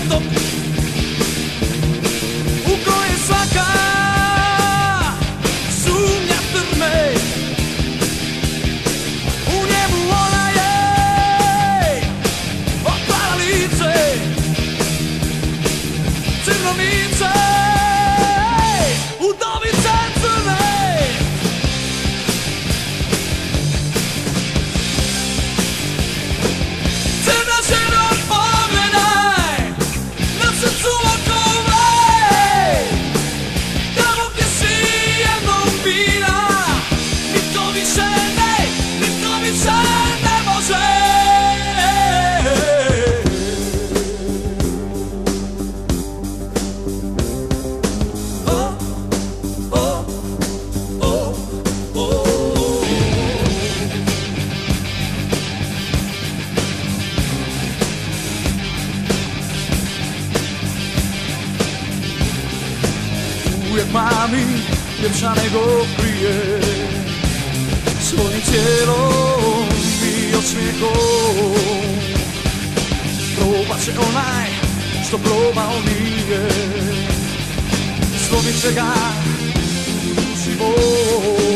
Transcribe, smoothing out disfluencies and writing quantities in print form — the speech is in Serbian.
svijetom u koje svaka sumnja trne. U njemu ona je otvara lice, crno lice, udovice crne. Crna ženo, pogledaj, na srcu okove, tamo gdje si jednom bila, nitko više ne može. Uvijek mami ljepša nego prije, svojim tijelom i osmijehom. Probat će onaj što probao nije, slomit će ga u duši moj.